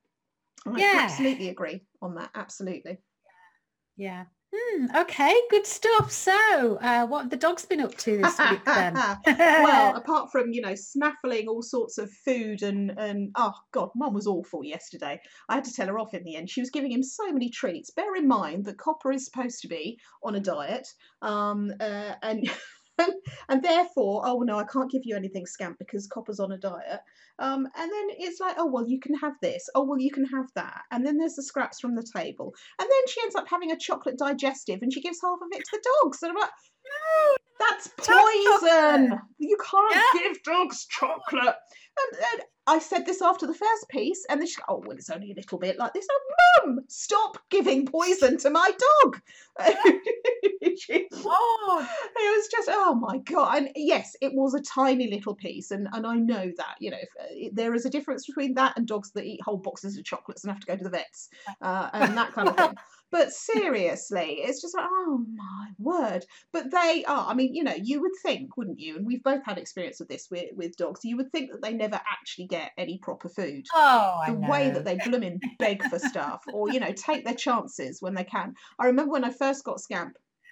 I yeah. absolutely agree on that. Absolutely. Yeah. Mm, okay, good stuff. So, uh, what have the dogs been up to this week then? Well, apart from, you know, snaffling all sorts of food and, and oh, God, Mum was awful yesterday. I had to tell her off in the end. She was giving him so many treats. Bear in mind that Copper is supposed to be on a diet. Um, uh, and... and therefore, oh no, I can't give you anything scamp because Copper's on a diet. Um, and then it's like, oh well, you can have this. Oh well, you can have that. And then there's the scraps from the table. And then she ends up having a chocolate digestive, and she gives half of it to the dogs. And I'm like, no, that's poison. Chocolate. You can't yeah. give dogs chocolate. And, and I said this after the first piece, and then she's like, oh well, it's only a little bit like this. Oh, Mum, stop giving poison to my dog. she, oh, it was just, oh my God. And yes, it was a tiny little piece, and, and I know that, you know, if, uh, there is a difference between that and dogs that eat whole boxes of chocolates and have to go to the vets uh, and that kind of thing. But seriously, it's just like, oh my word. But they are, I mean, you know, you would think, wouldn't you? And we've both had experience of this with, with dogs. You would think that they never actually get any proper food. Oh, I The way that know. they blooming beg for stuff, or, you know, take their chances when they can. I remember when I first got Scamp,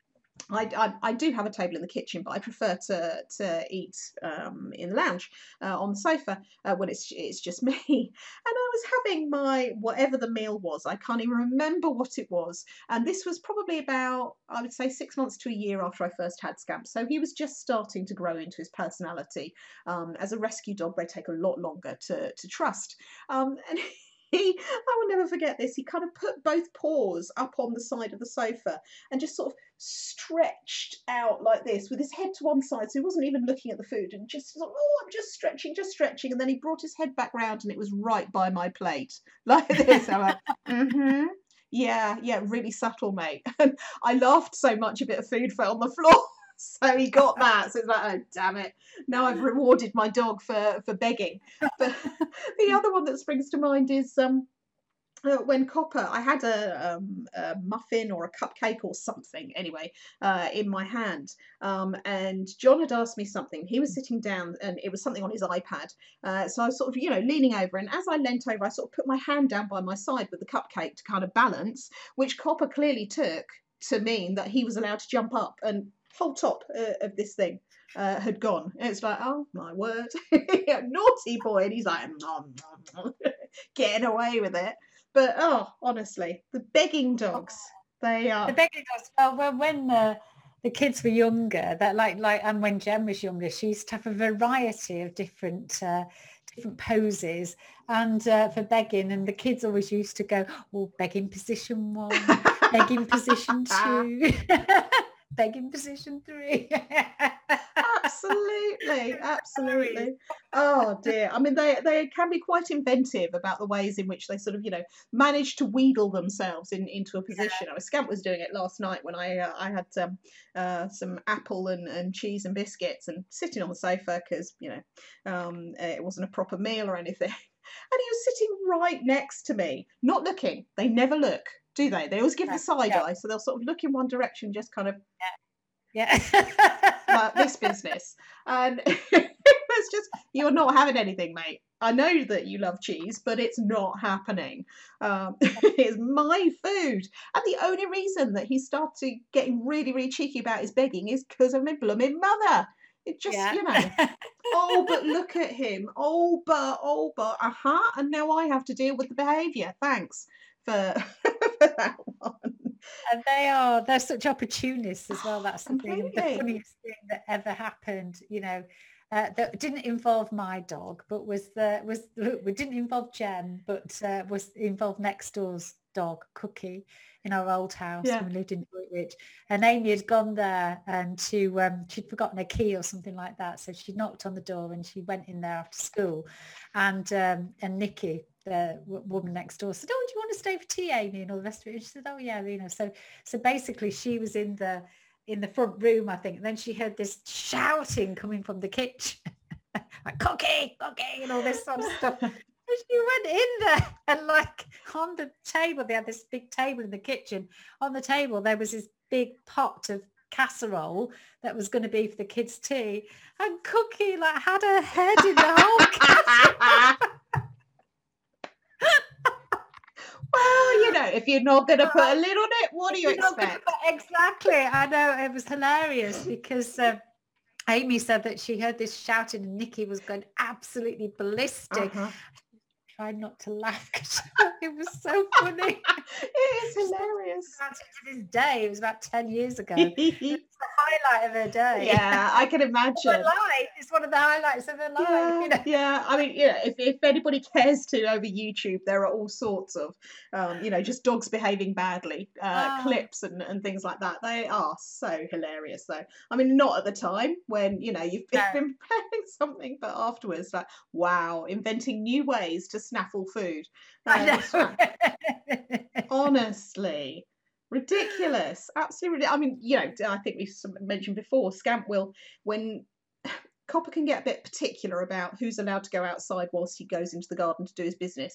I, I, I do have a table in the kitchen, but I prefer to to eat um, in the lounge uh, on the sofa uh, when it's it's just me. And I was having my whatever the meal was. I can't even remember what it was. And this was probably about, I would say, six months to a year after I first had Scamp. So he was just starting to grow into his personality. Um, as a rescue dog, they take a lot longer to to trust. Um, and He, I will never forget this. He kind of put both paws up on the side of the sofa and just sort of stretched out like this with his head to one side. So he wasn't even looking at the food and just thought, oh, I'm just stretching, just stretching. And then he brought his head back round and it was right by my plate like this. I'm like, mm-hmm. Yeah, yeah, really subtle, mate. And I laughed so much a bit of food fell on the floor. So he got that. So it's like, oh, damn it. Now I've rewarded my dog for, for begging. But the other one that springs to mind is um, uh, when Copper, I had a, um, a muffin or a cupcake or something, anyway, uh, in my hand. Um, and John had asked me something. He was sitting down and it was something on his iPad. Uh, so I was sort of, you know, leaning over. And as I leant over, I sort of put my hand down by my side with the cupcake to kind of balance, which Copper clearly took to mean that he was allowed to jump up, and whole top uh, of this thing uh, had gone. And it's like, oh my word, naughty boy. And he's like, nom, nom, nom, getting away with it. But oh, honestly, the begging dogs, they are. The begging dogs. Well, well when the the kids were younger, that like like and when Jen was younger, she used to have a variety of different uh, different poses and uh, for begging, and the kids always used to go, oh, begging position one, begging position two. Begging position three. Absolutely, absolutely. Oh dear. I mean, they they can be quite inventive about the ways in which they sort of, you know, manage to wheedle themselves in into a position. Yeah. Scamp was doing it last night when I uh, I had um, uh, some apple and, and cheese and biscuits and sitting on the sofa because, you know, um, it wasn't a proper meal or anything. And he was sitting right next to me, not looking. They never look, do they? They always give the side yeah. eye, so they'll sort of look in one direction, just kind of, yeah, yeah. like this business. And it's just, you're not having anything, mate. I know that you love cheese, but it's not happening. Um, it's my food. And the only reason that he started getting really, really cheeky about his begging is because of my blooming mother. It just, yeah. you know, oh, but look at him. Oh, but, oh, but, uh-huh. And now I have to deal with the behaviour. Thanks for, for that one. And they are, they're such opportunists as well. That's the Completely. thing, the funniest thing that ever happened, you know, uh, that didn't involve my dog, but was the, was, it didn't involve Jen, but uh, was involved next door's dog, Cookie, in our old house yeah. when we lived in Droitwich. And Amy had gone there and to um, she'd forgotten a key or something like that, so she knocked on the door and she went in there after school, and um, and Nikki, the w- woman next door, said, oh, do you want to stay for tea, Amy, and all the rest of it? And she said, oh yeah, you know. So so basically she was in the in the front room, I think, and then she heard this shouting coming from the kitchen, like Cookie, Cookie, and all this sort of stuff. And she went in there and like on the table, they had this big table in the kitchen. On the table, there was this big pot of casserole that was going to be for the kids' tea. And Cookie like had her head in the whole casserole. Well, you know, if you're not going to put a lid on it, what do you you're expect? Put, exactly. I know, it was hilarious because uh, Amy said that she heard this shouting and Nikki was going absolutely ballistic. Uh-huh. Tried not to laugh because it was so funny. It is hilarious. To this day, it was about ten years ago. It's the highlight of her day. Yeah, I can imagine. Her life. It's one of the highlights of her life. Yeah, you know? yeah. I mean, you know, if, if anybody cares to over YouTube, there are all sorts of, um, you know, just dogs behaving badly, uh, oh. clips and, and things like that. They are so hilarious, though. I mean, not at the time when, you know, you've been, no. been preparing something, but afterwards, like, wow, inventing new ways to snaffle food. Uh, honestly, ridiculous, absolutely ridiculous. I mean, you know, I think we've mentioned before, Scamp will, when Copper can get a bit particular about who's allowed to go outside whilst he goes into the garden to do his business,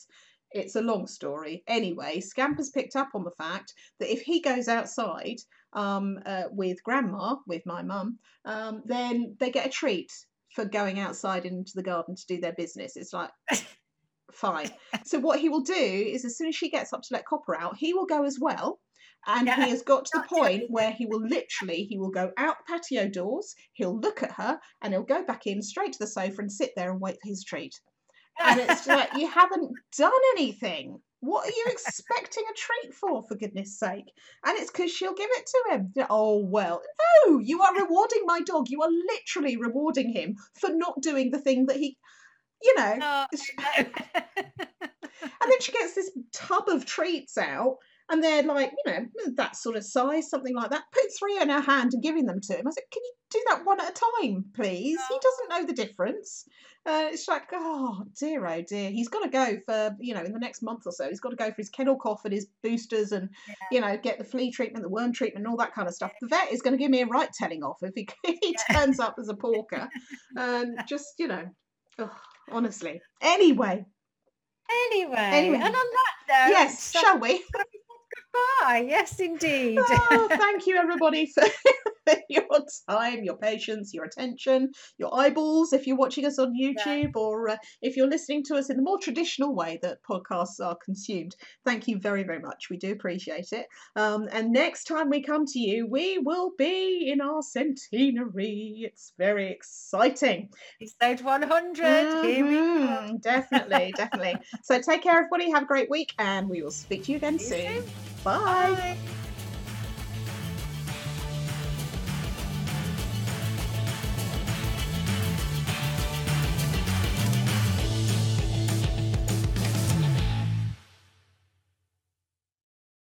It's a long story. Anyway, Scamper's picked up on the fact that if he goes outside um, uh, with Grandma, with my mum, um, then they get a treat for going outside into the garden to do their business. It's like, fine. So what he will do is as soon as she gets up to let Copper out, he will go as well. And Yeah. he has got to the Not point doing where he will literally, he will go out the patio doors, he'll look at her, and he'll go back in straight to the sofa and sit there and wait for his treat. And it's like, you haven't done anything. What are you expecting a treat for, for goodness sake? And it's because she'll give it to him. Oh, well, no, you are rewarding my dog. You are literally rewarding him for not doing the thing that he, you know. Oh, And then she gets this tub of treats out. And they're like, you know, that sort of size, something like that. Put three in her hand and giving them to him. I said, can you do that one at a time, please? He doesn't know the difference. Uh, it's like, oh, dear, oh, dear. He's got to go for, you know, in the next month or so, he's got to go for his kennel cough and his boosters and, yeah. you know, get the flea treatment, the worm treatment, and all that kind of stuff. The vet is going to give me a right telling off if he, if he turns up as a porker. And um, just, you know, oh, honestly. Anyway. Anyway. Anyway. And on that note. Yes, so- shall we? Goodbye. Yes, indeed. Oh, thank you, everybody, for your time, your patience, your attention, your eyeballs, if you're watching us on YouTube, yeah. or uh, if you're listening to us in the more traditional way that podcasts are consumed. Thank you very, very much. We do appreciate it. Um, and next time we come to you, we will be in our centenary. It's very exciting. Episode one hundred. Mm-hmm. Here we go. Definitely, definitely. So take care, everybody. Have a great week, and we will speak to you again soon. soon. Bye. Bye.